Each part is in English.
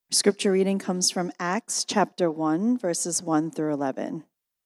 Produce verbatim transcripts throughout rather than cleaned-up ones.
Scripture reading comes from Acts chapter one, verses one through eleven.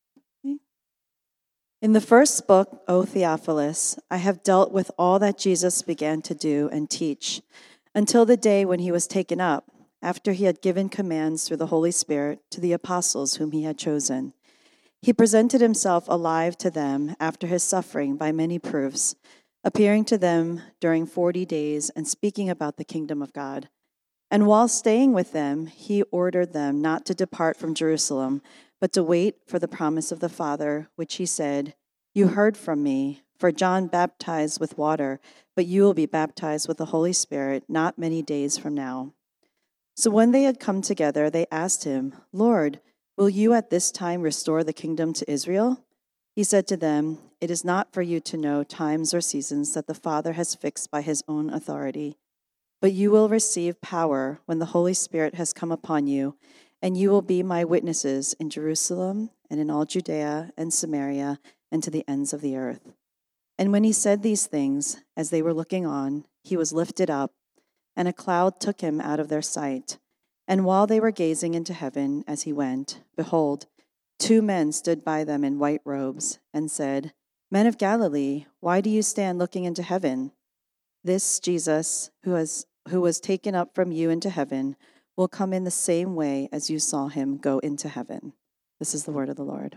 In the first book, O Theophilus, I have dealt with all that Jesus began to do and teach until the day when he was taken up, after he had given commands through the Holy Spirit to the apostles whom he had chosen. He presented himself alive to them after his suffering by many proofs, appearing to them during forty days and speaking about the kingdom of God. And while staying with them, he ordered them not to depart from Jerusalem, but to wait for the promise of the Father, which he said, "You heard from me, for John baptized with water, but you will be baptized with the Holy Spirit not many days from now." So when they had come together, they asked him, "Lord, will you at this time restore the kingdom to Israel?" He said to them, "It is not for you to know times or seasons that the Father has fixed by his own authority. But you will receive power when the Holy Spirit has come upon you, and you will be my witnesses in Jerusalem and in all Judea and Samaria and to the ends of the earth." And when he said these things, as they were looking on, he was lifted up, and a cloud took him out of their sight. And while they were gazing into heaven as he went, behold, two men stood by them in white robes and said, "Men of Galilee, why do you stand looking into heaven? This Jesus, who has who was taken up from you into heaven, will come in the same way as you saw him go into heaven." This is the word of the Lord.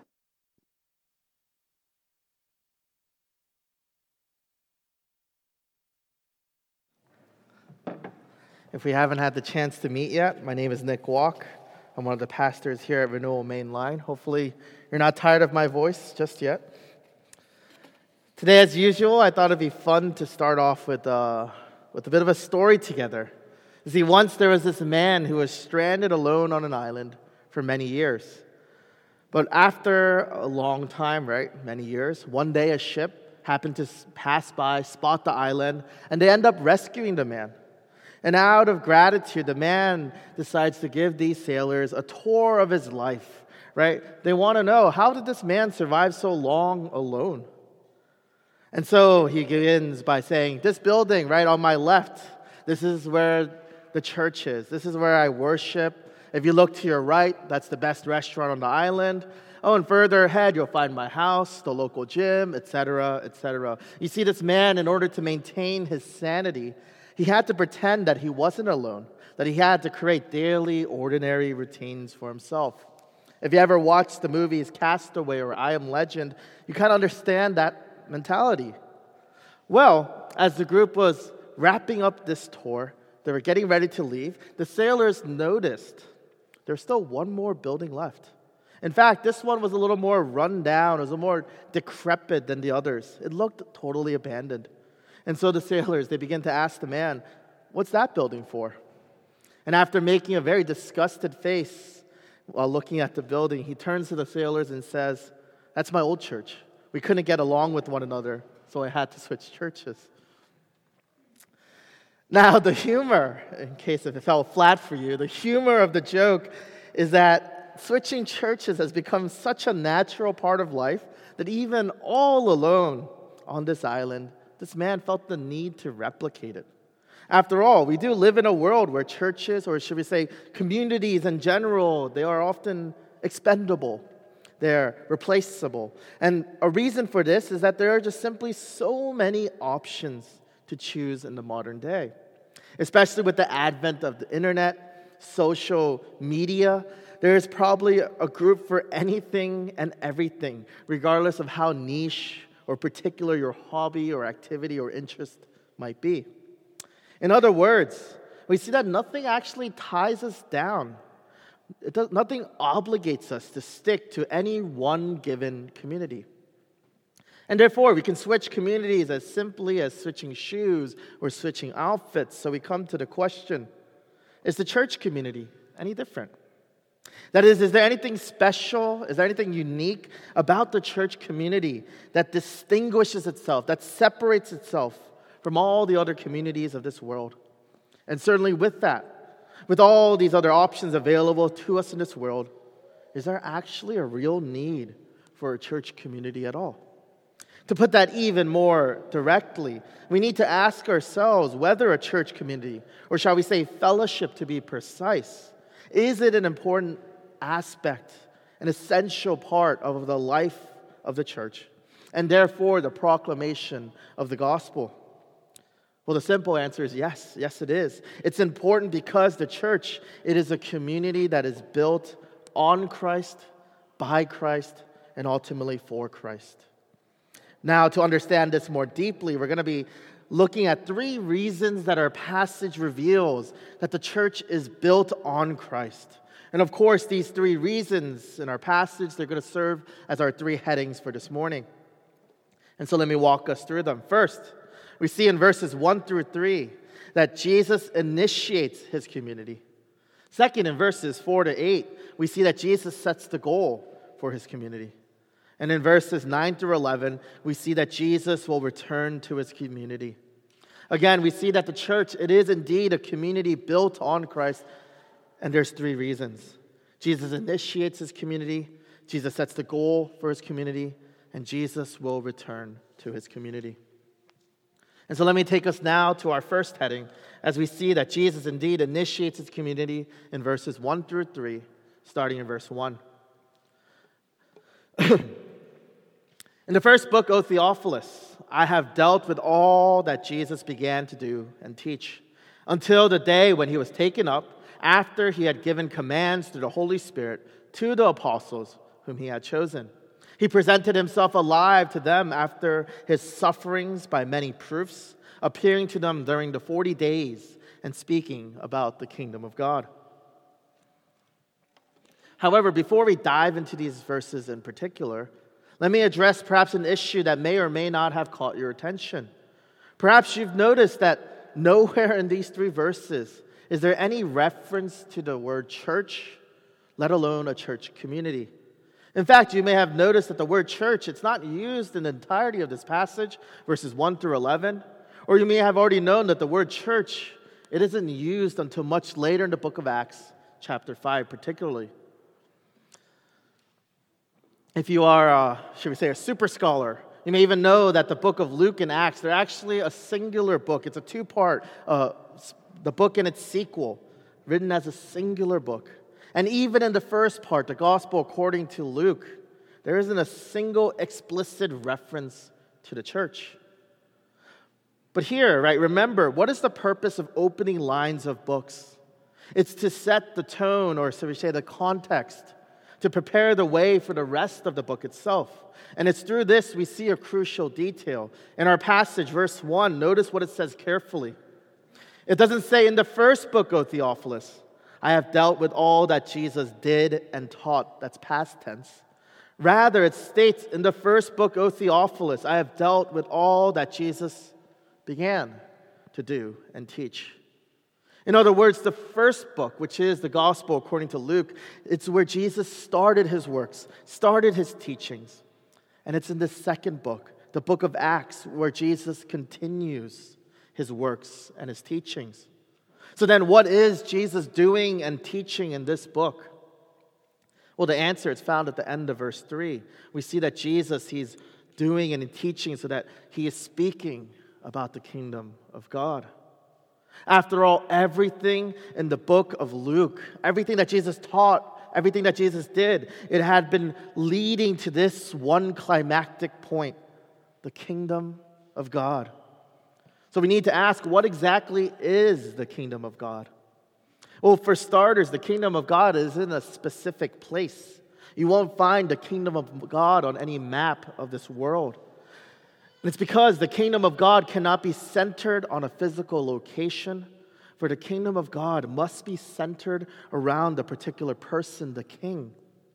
If we haven't had the chance to meet yet, my name is Nick Walk. I'm one of the pastors here at Renewal Main Line. Hopefully you're not tired of my voice just yet. Today, as usual, I thought it'd be fun to start off with, uh, with a bit of a story together. You see, once there was this man who was stranded alone on an island for many years. But after a long time, right, many years, one day a ship happened to pass by, spot the island, and they end up rescuing the man. And out of gratitude, the man decides to give these sailors a tour of his life, right? They want to know, how did this man survive so long alone? And so he begins by saying, "This building right on my left, this is where the church is. This is where I worship. If you look to your right, that's the best restaurant on the island. Oh, and further ahead, you'll find my house, the local gym, et cetera, et cetera" You see, this man, in order to maintain his sanity, he had to pretend that he wasn't alone, that he had to create daily, ordinary routines for himself. If you ever watched the movies Castaway or I Am Legend, you kind of understand that mentality. Well, as the group was wrapping up this tour, they were getting ready to leave, the sailors noticed there's still one more building left. In fact, this one was a little more run down, it was a more decrepit than the others. It looked totally abandoned. And so the sailors, they begin to ask the man, "What's that building for?" And after making a very disgusted face while looking at the building, he turns to the sailors and says, "That's my old church. We couldn't get along with one another, so I had to switch churches." Now, the humor, in case if it fell flat for you, the humor of the joke is that switching churches has become such a natural part of life that even all alone on this island, this man felt the need to replicate it. After all, we do live in a world where churches, or should we say communities in general, they are often expendable. They're replaceable. And a reason for this is that there are just simply so many options to choose in the modern day. Especially with the advent of the internet, social media, there is probably a group for anything and everything, regardless of how niche or particular your hobby or activity or interest might be. In other words, we see that nothing actually ties us down. It does, nothing obligates us to stick to any one given community. And therefore, we can switch communities as simply as switching shoes or switching outfits. So we come to the question, is the church community any different? That is, is there anything special, is there anything unique about the church community that distinguishes itself, that separates itself from all the other communities of this world? And certainly with that, with all these other options available to us in this world, is there actually a real need for a church community at all? To put that even more directly, we need to ask ourselves whether a church community, or shall we say fellowship to be precise, Is it an important aspect, an essential part of the life of the church, and therefore the proclamation of the gospel? Well, the simple answer is yes. Yes, it is. It's important because the church, it is a community that is built on Christ, by Christ, and ultimately for Christ. Now, to understand this more deeply, we're going to be looking at three reasons that our passage reveals that the church is built on Christ. And of course, these three reasons in our passage, they're going to serve as our three headings for this morning. And so let me walk us through them. First, we see in verses one through three that Jesus initiates his community. Second, in verses four to eight, we see that Jesus sets the goal for his community. And in verses nine through eleven, we see that Jesus will return to his community. Again, we see that the church, it is indeed a community built on Christ, and there's three reasons. Jesus initiates his community, Jesus sets the goal for his community, and Jesus will return to his community. And so let me take us now to our first heading, as we see that Jesus indeed initiates his community in verses one through three, starting in verse one. In the first book, O Theophilus, I have dealt with all that Jesus began to do and teach, until the day when he was taken up, after he had given commands through the Holy Spirit to the apostles whom he had chosen. He presented himself alive to them after his sufferings by many proofs, appearing to them during the forty days and speaking about the kingdom of God. However, before we dive into these verses in particular, let me address perhaps an issue that may or may not have caught your attention. Perhaps you've noticed that nowhere in these three verses is there any reference to the word church, let alone a church community. In fact, you may have noticed that the word church, it's not used in the entirety of this passage, verses one through eleven. Or you may have already known that the word church, it isn't used until much later in the book of Acts, chapter five particularly. If you are, uh, should we say, a super scholar, you may even know that the book of Luke and Acts, they're actually a singular book. It's a two-part, uh, the book and its sequel, written as a singular book. And even in the first part, the gospel according to Luke, there isn't a single explicit reference to the church. But here, right, remember, what is the purpose of opening lines of books? It's to set the tone, or so we say the context, to prepare the way for the rest of the book itself. And it's through this we see a crucial detail. In our passage, verse one, notice what it says carefully. It doesn't say in the first book, O Theophilus, I have dealt with all that Jesus did and taught. That's past tense. Rather, it states in the first book, O Theophilus, I have dealt with all that Jesus began to do and teach. In other words, the first book, which is the gospel according to Luke, it's where Jesus started his works, started his teachings. And it's in the second book, the book of Acts, where Jesus continues his works and his teachings. So then what is Jesus doing and teaching in this book? Well, the answer is found at the end of verse three. We see that Jesus, he's doing and teaching so that he is speaking about the kingdom of God. After all, everything in the book of Luke, everything that Jesus taught, everything that Jesus did, it had been leading to this one climactic point, the kingdom of God. So we need to ask, what exactly is the kingdom of God? Well, for starters, the kingdom of God is in a specific place. You won't find the kingdom of God on any map of this world. And it's because the kingdom of God cannot be centered on a physical location, for the kingdom of God must be centered around the particular person, the king.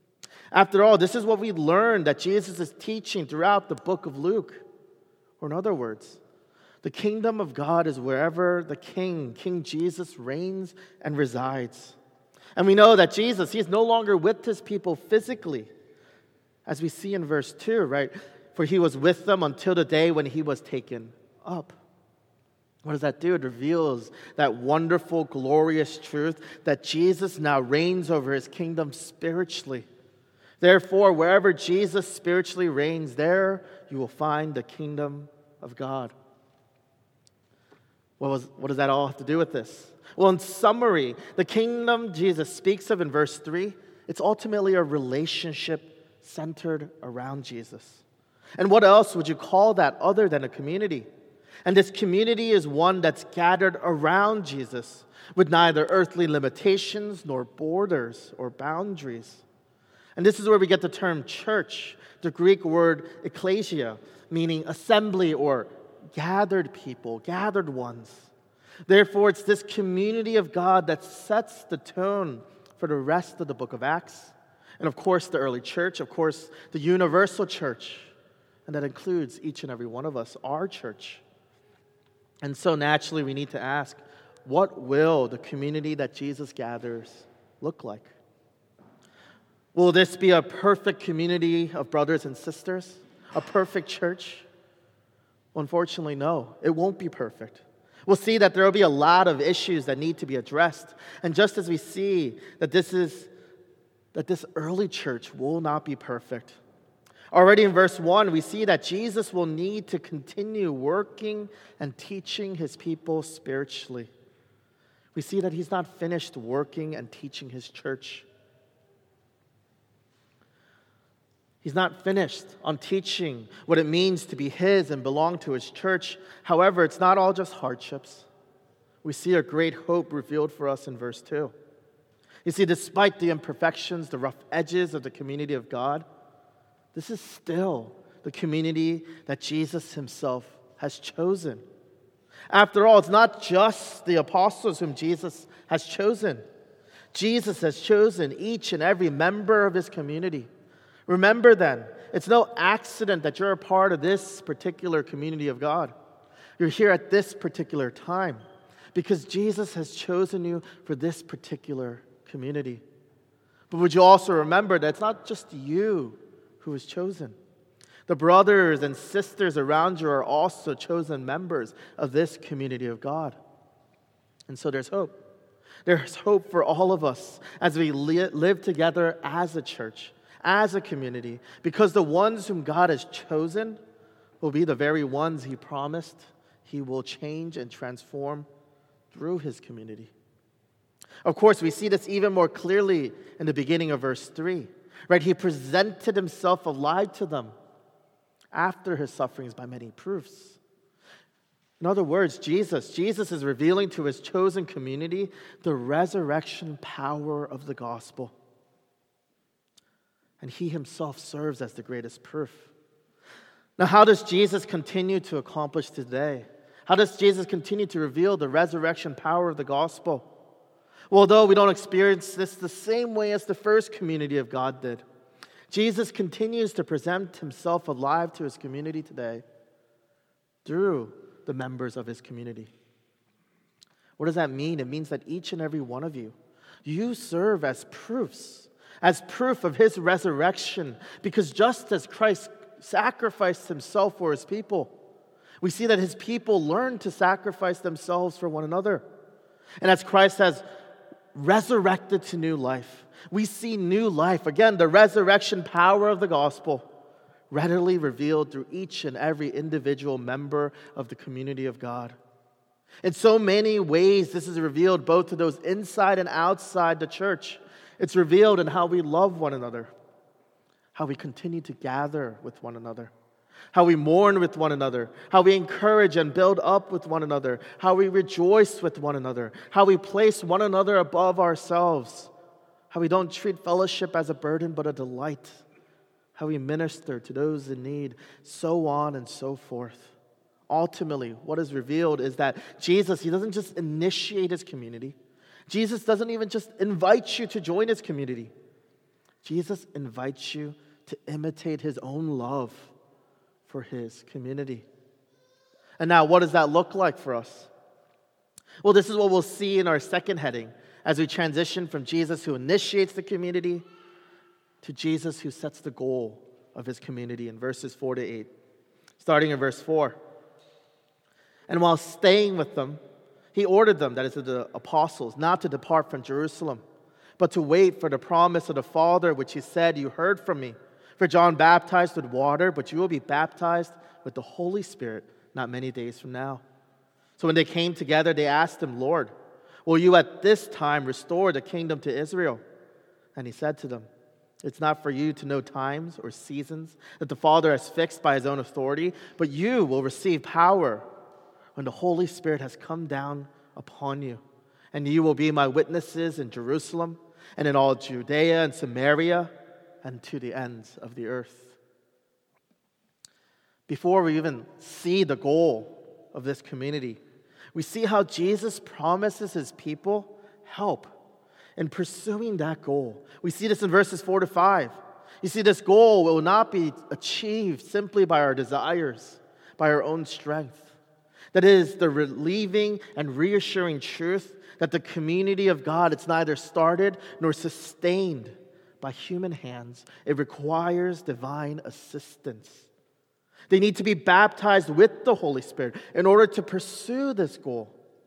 After all, this is what we learned that Jesus is teaching throughout the book of Luke. Or in other words, the kingdom of God is wherever the king, King Jesus, reigns and resides. And we know that Jesus, he is no longer with his people physically, as we see in verse two, right? For he was with them until the day when he was taken up. What does that do? It reveals that wonderful, glorious truth that Jesus now reigns over his kingdom spiritually. Therefore, wherever Jesus spiritually reigns, there you will find the kingdom of God. What, was, what does that all have to do with this? Well, in summary, the kingdom Jesus speaks of in verse three, it's ultimately a relationship centered around Jesus. And what else would you call that other than a community? And this community is one that's gathered around Jesus with neither earthly limitations nor borders or boundaries. And this is where we get the term church, the Greek word ekklesia, meaning assembly or gathered people, gathered ones. Therefore, it's this community of God that sets the tone for the rest of the book of Acts. And of course, the early church, of course, the universal church. And that includes each and every one of us, our church. And so naturally, we need to ask, what will the community that Jesus gathers look like? Will this be a perfect community of brothers and sisters? A perfect church? Well, unfortunately, no. It won't be perfect. We'll see that there will be a lot of issues that need to be addressed. And just as we see that this is that this early church will not be perfect. Already in verse one, we see that Jesus will need to continue working and teaching his people spiritually. We see that he's not finished working and teaching his church. He's not finished on teaching what it means to be his and belong to his church. However, it's not all just hardships. We see a great hope revealed for us in verse two. You see, despite the imperfections, the rough edges of the community of God, this is still the community that Jesus himself has chosen. After all, it's not just the apostles whom Jesus has chosen. Jesus has chosen each and every member of his community. Remember then, it's no accident that you're a part of this particular community of God. You're here at this particular time because Jesus has chosen you for this particular community. But would you also remember that it's not just you who is chosen. The brothers and sisters around you are also chosen members of this community of God. And so there's hope. There's hope for all of us as we li- live together as a church, as a community, because the ones whom God has chosen will be the very ones he promised he will change and transform through his community. Of course, we see this even more clearly in the beginning of verse three. Right? He presented himself alive to them after his sufferings by many proofs. In other words, Jesus, Jesus is revealing to his chosen community the resurrection power of the gospel. And he himself serves as the greatest proof. Now, how does Jesus continue to accomplish today? How does Jesus continue to reveal the resurrection power of the gospel? Well, although we don't experience this the same way as the first community of God did, Jesus continues to present himself alive to his community today through the members of his community. What does that mean? It means that each and every one of you, you serve as proofs, as proof of his resurrection, because just as Christ sacrificed himself for his people, we see that his people learn to sacrifice themselves for one another. And as Christ has resurrected to new life, we see new life. Again, the resurrection power of the gospel readily revealed through each and every individual member of the community of God. In so many ways, this is revealed both to those inside and outside the church. It's revealed in how we love one another, how we continue to gather with one another, how we mourn with one another, how we encourage and build up with one another, how we rejoice with one another, how we place one another above ourselves, how we don't treat fellowship as a burden but a delight, how we minister to those in need, so on and so forth. Ultimately, what is revealed is that Jesus, he doesn't just initiate his community. Jesus doesn't even just invite you to join his community. Jesus invites you to imitate his own love for his community. And now, what does that look like for us? Well, this is what we'll see in our second heading as we transition from Jesus who initiates the community to Jesus who sets the goal of his community in verses four to eight. Starting in verse four. And while staying with them, he ordered them, that is to the apostles, not to depart from Jerusalem, but to wait for the promise of the Father, which he said, "You heard from me. For John baptized with water, but you will be baptized with the Holy Spirit not many days from now." So when they came together, they asked him, "Lord, Will you at this time restore the kingdom to Israel?" And he said to them, "It's not for you to know times or seasons that the Father has fixed by his own authority, but you will receive power when the Holy Spirit has come down upon you. And you will be my witnesses in Jerusalem and in all Judea and Samaria and to the ends of the earth." Before we even see the goal of this community, we see how Jesus promises his people help in pursuing that goal. We see this in verses four to five. You see, this goal will not be achieved simply by our desires, by our own strength. That is the relieving and reassuring truth that the community of God, it's neither started nor sustained by human hands. It requires divine assistance. They need to be baptized with the Holy Spirit in order to pursue this goal.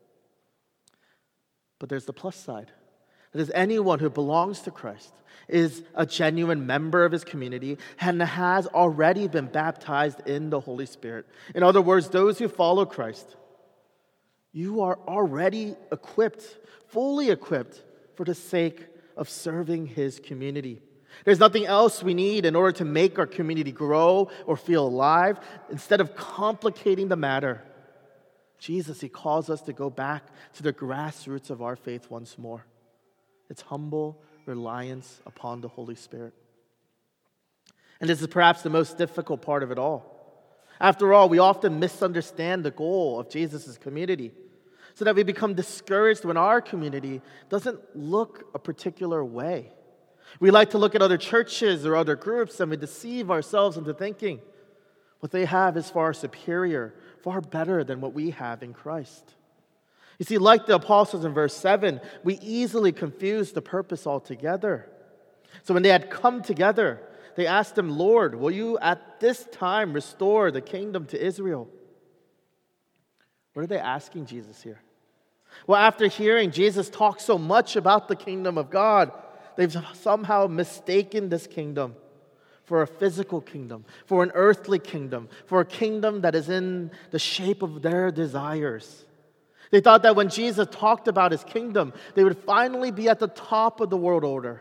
But there's the plus side. That is, anyone who belongs to Christ is a genuine member of his community and has already been baptized in the Holy Spirit. In other words, those who follow Christ, you are already equipped, fully equipped for the sake of serving his community. There's nothing else we need in order to make our community grow or feel alive. Instead of complicating the matter, Jesus, he calls us to go back to the grassroots of our faith once more. It's humble reliance upon the Holy Spirit. And this is perhaps the most difficult part of it all. After all, we often misunderstand the goal of Jesus' community, so that we become discouraged when our community doesn't look a particular way. We like to look at other churches or other groups and we deceive ourselves into thinking what they have is far superior, far better than what we have in Christ. You see, like the apostles in verse seven, we easily confuse the purpose altogether. So when they had come together, they asked him, "Lord, will you at this time restore the kingdom to Israel?" What are they asking Jesus here? Well, after hearing Jesus talk so much about the kingdom of God, they've somehow mistaken this kingdom for a physical kingdom, for an earthly kingdom, for a kingdom that is in the shape of their desires. They thought that when Jesus talked about his kingdom, they would finally be at the top of the world order.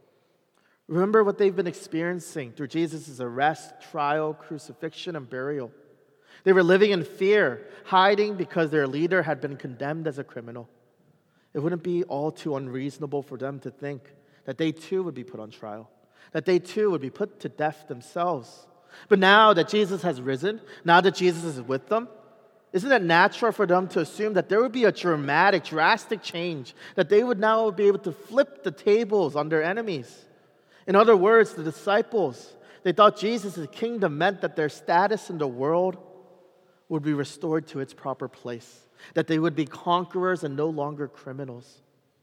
Remember what they've been experiencing through Jesus' arrest, trial, crucifixion, and burial. They were living in fear, hiding because their leader had been condemned as a criminal. It wouldn't be all too unreasonable for them to think that they too would be put on trial, that they too would be put to death themselves. But now that Jesus has risen, now that Jesus is with them, isn't it natural for them to assume that there would be a dramatic, drastic change, that they would now be able to flip the tables on their enemies? In other words, the disciples, they thought Jesus' kingdom meant that their status in the world would be restored to its proper place, that they would be conquerors and no longer criminals.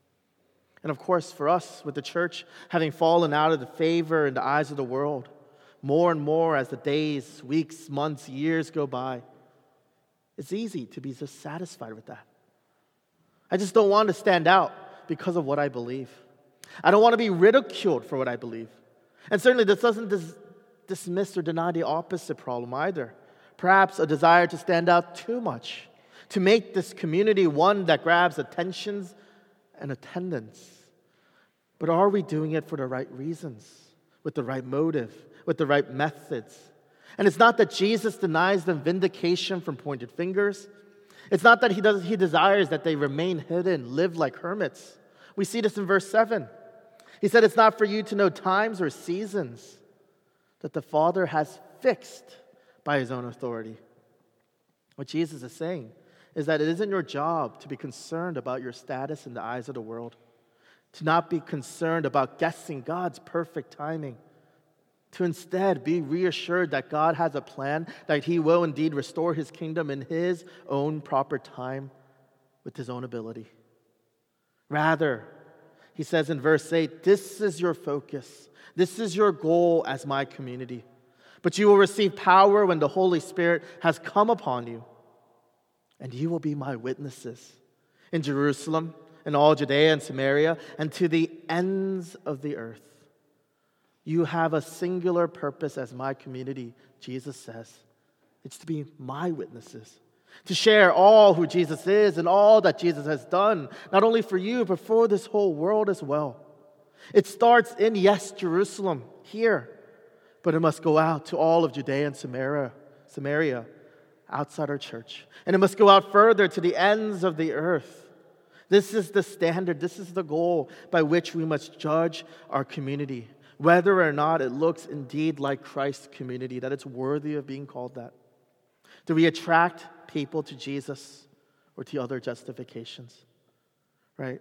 And of course, for us, with the church having fallen out of the favor in the eyes of the world, more and more as the days, weeks, months, years go by, it's easy to be just satisfied with that. I just don't want to stand out because of what I believe. I don't want to be ridiculed for what I believe. And certainly this doesn't dis- dismiss or deny the opposite problem either. Perhaps a desire to stand out too much, to make this community one that grabs attentions and attendance. But are we doing it for the right reasons, with the right motive, with the right methods? And it's not that Jesus denies them vindication from pointed fingers. It's not that he does, he desires that they remain hidden, live like hermits. We see this in verse seven. He said, "It's not for you to know times or seasons that the Father has fixed by his own authority." What Jesus is saying is that it isn't your job to be concerned about your status in the eyes of the world, to not be concerned about guessing God's perfect timing, to instead be reassured that God has a plan, that he will indeed restore his kingdom in his own proper time with his own ability. Rather, he says in verse eight, "This is your focus. This is your goal as my community. But you will receive power when the Holy Spirit has come upon you. And you will be my witnesses in Jerusalem, in all Judea and Samaria, and to the ends of the earth." You have a singular purpose as my community, Jesus says. It's to be my witnesses. to share all who Jesus is and all that Jesus has done, not only for you, but for this whole world as well. It starts in, yes, Jerusalem, here, but it must go out to all of Judea and Samaria, Samaria, outside our church. And it must go out further to the ends of the earth. This is the standard, this is the goal by which we must judge our community, whether or not it looks indeed like Christ's community, that it's worthy of being called that. Do we attract people to Jesus or to other justifications? Right?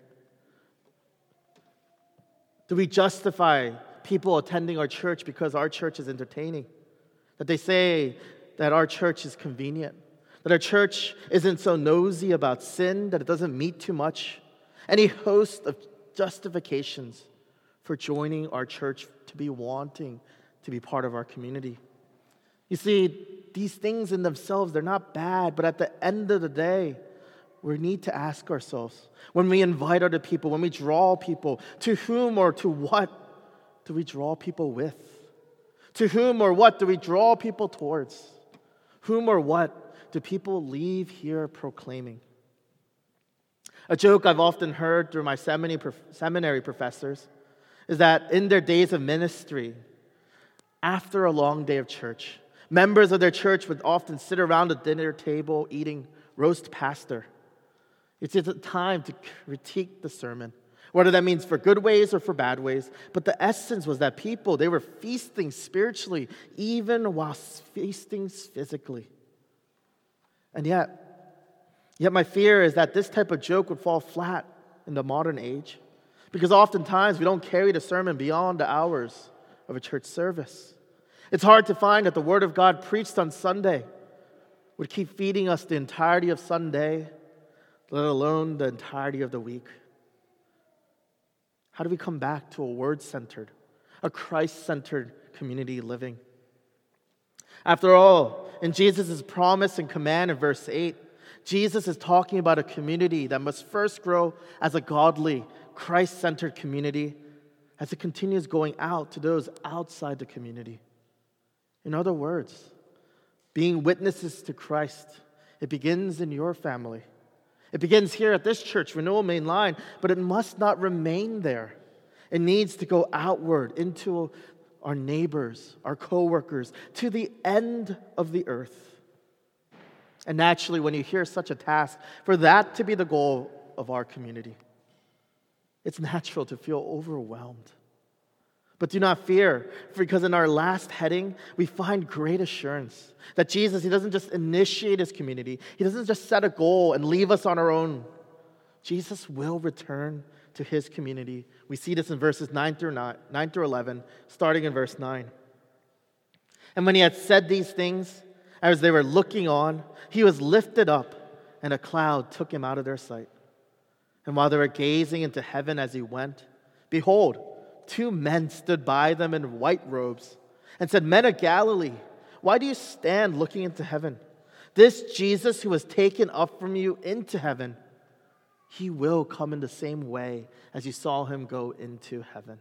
Do we justify people attending our church because our church is entertaining? That they say that our church is convenient? That our church isn't so nosy about sin, that it doesn't meet too much? Any host of justifications for joining our church, to be wanting to be part of our community. You see, these things in themselves, they're not bad, but at the end of the day, we need to ask ourselves, when we invite other people, when we draw people, to whom or to what do we draw people with? To whom or what do we draw people towards? Whom or what do people leave here proclaiming? A joke I've often heard through my seminary professors is that in their days of ministry, after a long day of church, members of their church would often sit around the dinner table eating roast pastor. It's a time to critique the sermon, whether that means for good ways or for bad ways. But the essence was that people, they were feasting spiritually, even while feasting physically. And yet, yet my fear is that this type of joke would fall flat in the modern age, because oftentimes we don't carry the sermon beyond the hours of a church service. It's hard to find that the Word of God preached on Sunday would keep feeding us the entirety of Sunday, let alone the entirety of the week. How do we come back to a Word-centered, a Christ-centered community living? After all, in Jesus' promise and command in verse eight, Jesus is talking about a community that must first grow as a godly, Christ-centered community as it continues going out to those outside the community. In other words, being witnesses to Christ, it begins in your family. It begins here at this church, Renewal Main Line, but it must not remain there. It needs to go outward into our neighbors, our co-workers, to the end of the earth. And naturally, when you hear such a task, for that to be the goal of our community, it's natural to feel overwhelmed. But do not fear, because in our last heading, we find great assurance that Jesus, He doesn't just initiate His community. He doesn't just set a goal and leave us on our own. Jesus will return to His community. We see this in verses nine through eleven, starting in verse nine. And when He had said these things, as they were looking on, He was lifted up, and a cloud took Him out of their sight. And while they were gazing into heaven as He went, behold, two men stood by them in white robes and said, Men of Galilee, why do you stand looking into heaven? This Jesus who was taken up from you into heaven, He will come in the same way as you saw Him go into heaven.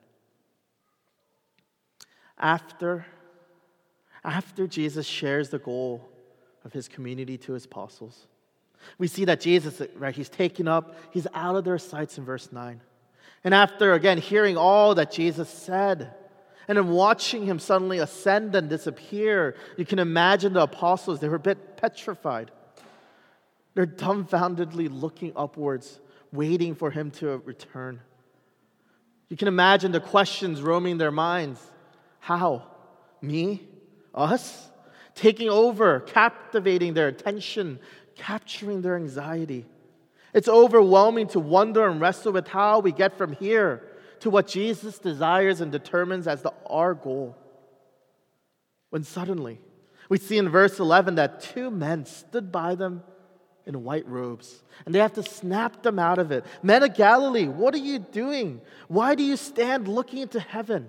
After, after Jesus shares the goal of His community to His apostles, we see that Jesus, right, He's taken up, He's out of their sights in verse nine. And after, again, hearing all that Jesus said, and then watching Him suddenly ascend and disappear, you can imagine the apostles, they were a bit petrified. They're dumbfoundedly looking upwards, waiting for Him to return. You can imagine the questions roaming their minds. How? Me? Us? Taking over, captivating their attention, capturing their anxiety. It's overwhelming to wonder and wrestle with how we get from here to what Jesus desires and determines as the our goal. When suddenly, we see in verse eleven that two men stood by them in white robes, and they have to snap them out of it. Men of Galilee, what are you doing? Why do you stand looking into heaven?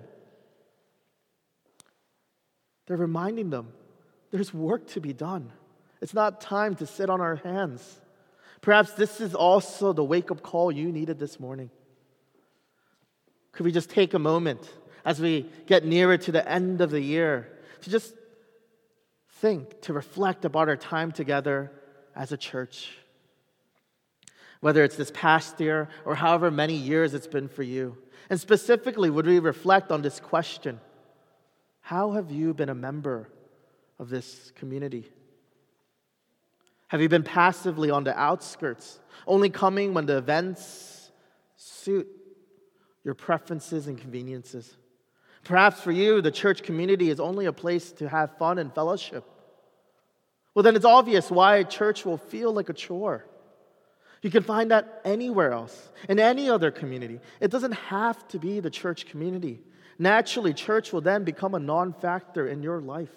They're reminding them, there's work to be done. It's not time to sit on our hands. Perhaps this is also the wake-up call you needed this morning. Could we just take a moment as we get nearer to the end of the year to just think, to reflect about our time together as a church? Whether it's this past year or however many years it's been for you. And specifically, would we reflect on this question? How have you been a member of this community? Have you been passively on the outskirts, only coming when the events suit your preferences and conveniences? Perhaps for you, the church community is only a place to have fun and fellowship. Well, then it's obvious why church will feel like a chore. You can find that anywhere else, in any other community. It doesn't have to be the church community. Naturally, church will then become a non-factor in your life.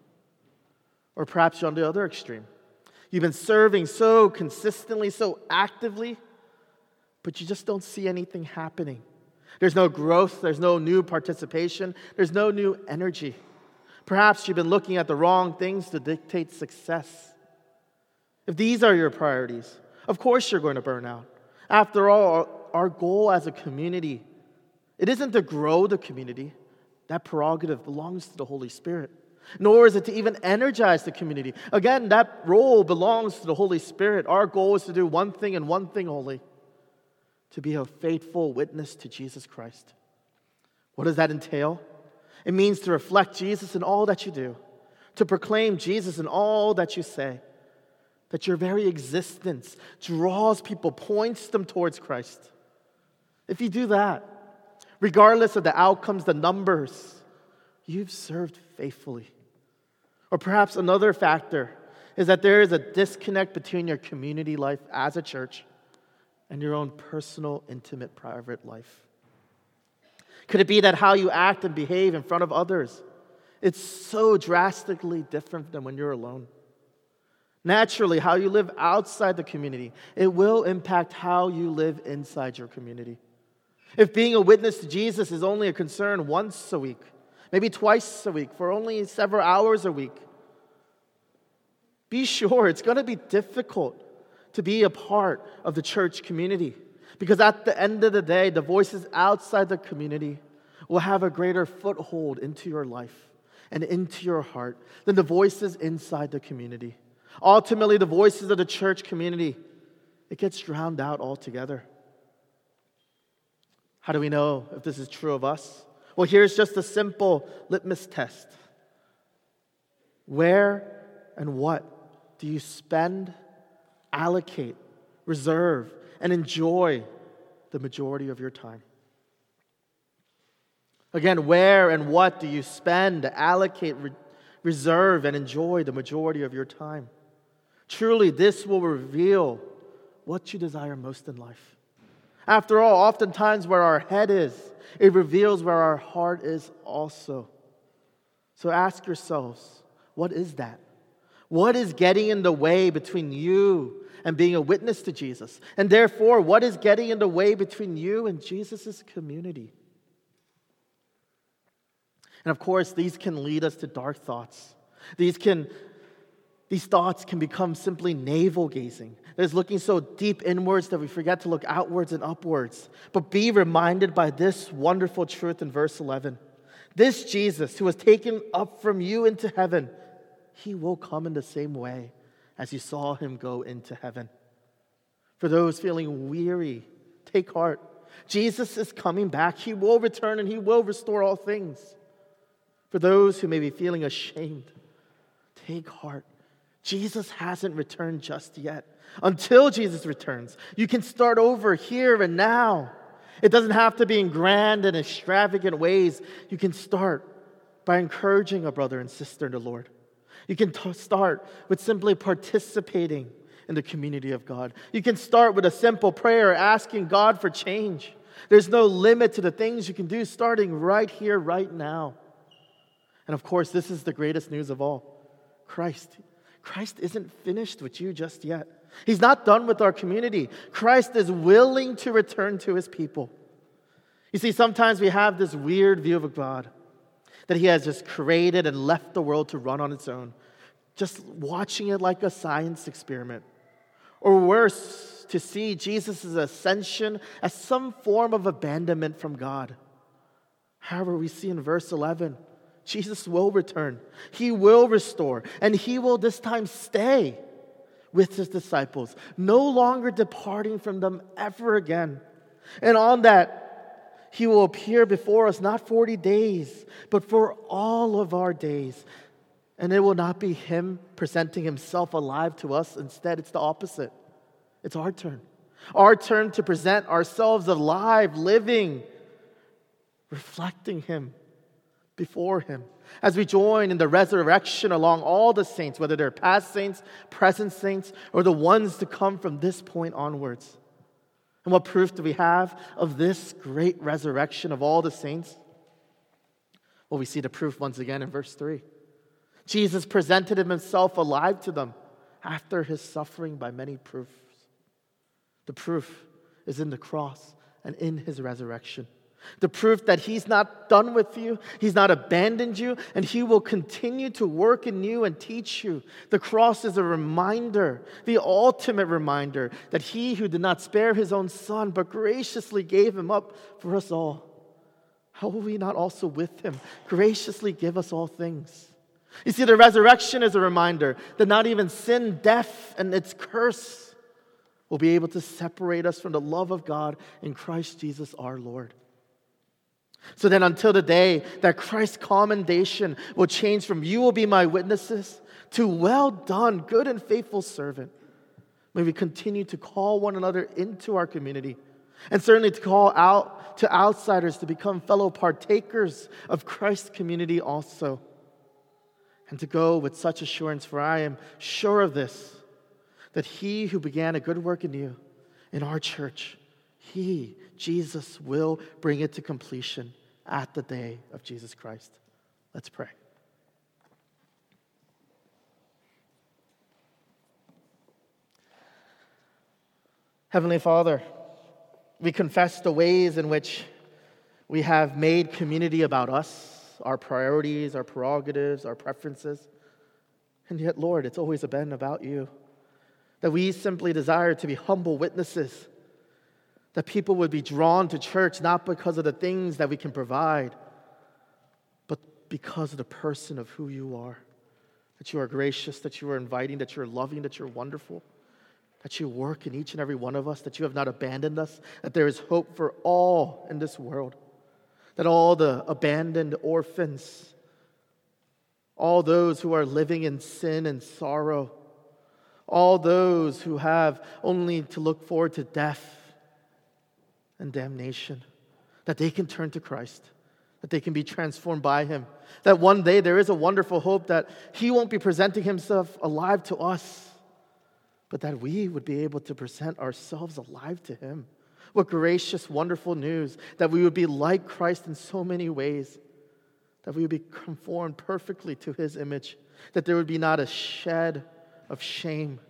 Or perhaps you're on the other extreme. You've been serving so consistently, so actively, but you just don't see anything happening. There's no growth, there's no new participation, there's no new energy. Perhaps you've been looking at the wrong things to dictate success. If these are your priorities, of course you're going to burn out. After all, our goal as a community, it isn't to grow the community. That prerogative belongs to the Holy Spirit. Nor is it to even energize the community. Again, that role belongs to the Holy Spirit. Our goal is to do one thing and one thing only: to be a faithful witness to Jesus Christ. What does that entail? It means to reflect Jesus in all that you do, to proclaim Jesus in all that you say, that your very existence draws people, points them towards Christ. If you do that, regardless of the outcomes, the numbers, you've served faithfully. Or perhaps another factor is that there is a disconnect between your community life as a church and your own personal, intimate, private life. Could it be that how you act and behave in front of others, it's so drastically different than when you're alone? Naturally, how you live outside the community, it will impact how you live inside your community. If being a witness to Jesus is only a concern once a week, maybe twice a week, for only several hours a week, be sure it's going to be difficult to be a part of the church community. Because at the end of the day, the voices outside the community will have a greater foothold into your life and into your heart than the voices inside the community. Ultimately, the voices of the church community, it gets drowned out altogether. How do we know if this is true of us? Well, here's just a simple litmus test. Where and what do you spend, allocate, reserve, and enjoy the majority of your time? Again, where and what do you spend, allocate, re- reserve, and enjoy the majority of your time? Truly, this will reveal what you desire most in life. After all, oftentimes where our head is, it reveals where our heart is also. So ask yourselves, what is that? What is getting in the way between you and being a witness to Jesus? And therefore, what is getting in the way between you and Jesus' community? And of course, these can lead us to dark thoughts. These can, these thoughts can become simply navel-gazing. That is looking so deep inwards that we forget to look outwards and upwards. But be reminded by this wonderful truth in verse eleven. This Jesus who was taken up from you into heaven, he will come in the same way as you saw him go into heaven. For those feeling weary, take heart. Jesus is coming back. He will return and he will restore all things. For those who may be feeling ashamed, take heart. Jesus hasn't returned just yet. Until Jesus returns, you can start over here and now. It doesn't have to be in grand and extravagant ways. You can start by encouraging a brother and sister in the Lord. You can t- start with simply participating in the community of God. You can start with a simple prayer asking God for change. There's no limit to the things you can do starting right here, right now. And of course, this is the greatest news of all. Christ. Christ isn't finished with you just yet. He's not done with our community. Christ is willing to return to his people. You see, sometimes we have this weird view of God, that he has just created and left the world to run on its own, just watching it like a science experiment. Or worse, to see Jesus' ascension as some form of abandonment from God. However, we see in verse eleven, Jesus will return. He will restore. And he will this time stay. with his disciples, no longer departing from them ever again. And on that, he will appear before us not forty days, but for all of our days. And it will not be him presenting himself alive to us. Instead, it's the opposite. It's our turn. Our turn to present ourselves alive, living, reflecting him before him. As we join in the resurrection along all the saints, whether they're past saints, present saints, or the ones to come from this point onwards. And what proof do we have of this great resurrection of all the saints? Well, we see the proof once again in verse three. Jesus presented himself alive to them after his suffering by many proofs. The proof is in the cross and in his resurrection. The proof that he's not done with you, he's not abandoned you, and he will continue to work in you and teach you. The cross is a reminder, the ultimate reminder, that he who did not spare his own son, but graciously gave him up for us all, how will we not also with him graciously give us all things? You see, the resurrection is a reminder that not even sin, death, and its curse will be able to separate us from the love of God in Christ Jesus our Lord. So then until the day that Christ's commendation will change from "you will be my witnesses" to "well done, good and faithful servant," may we continue to call one another into our community, and certainly to call out to outsiders to become fellow partakers of Christ's community also. And to go with such assurance, for I am sure of this, that he who began a good work in you, in our church, he, Jesus, will bring it to completion at the day of Jesus Christ. Let's pray. Heavenly Father, we confess the ways in which we have made community about us, our priorities, our prerogatives, our preferences. And yet, Lord, it's always been about you. That we simply desire to be humble witnesses. That people would be drawn to church not because of the things that we can provide, but because of the person of who you are. That you are gracious, that you are inviting, that you are loving, that you're wonderful. That you work in each and every one of us, that you have not abandoned us, that there is hope for all in this world. That all the abandoned orphans, all those who are living in sin and sorrow, all those who have only to look forward to death and damnation, that they can turn to Christ, that they can be transformed by him, that one day there is a wonderful hope that he won't be presenting himself alive to us, but that we would be able to present ourselves alive to him. What gracious, wonderful news, that we would be like Christ in so many ways, that we would be conformed perfectly to his image, that there would be not a shed of shame,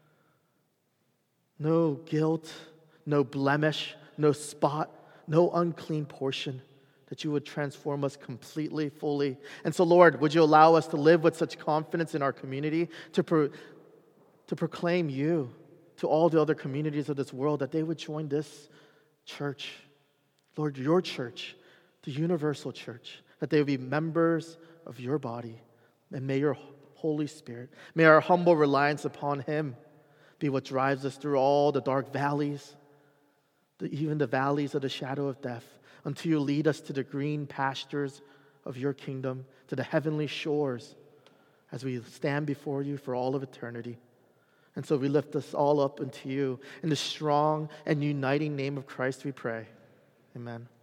no guilt, no blemish, no spot, no unclean portion, that you would transform us completely, fully. And so, Lord, would you allow us to live with such confidence in our community, to, pro- to proclaim you to all the other communities of this world, that they would join this church, Lord, your church, the universal church, that they would be members of your body. And may your Holy Spirit, may our humble reliance upon him be what drives us through all the dark valleys, the, even the valleys of the shadow of death, until you lead us to the green pastures of your kingdom, to the heavenly shores, as we stand before you for all of eternity. And so we lift us all up unto you. In the strong and uniting name of Christ we pray. Amen.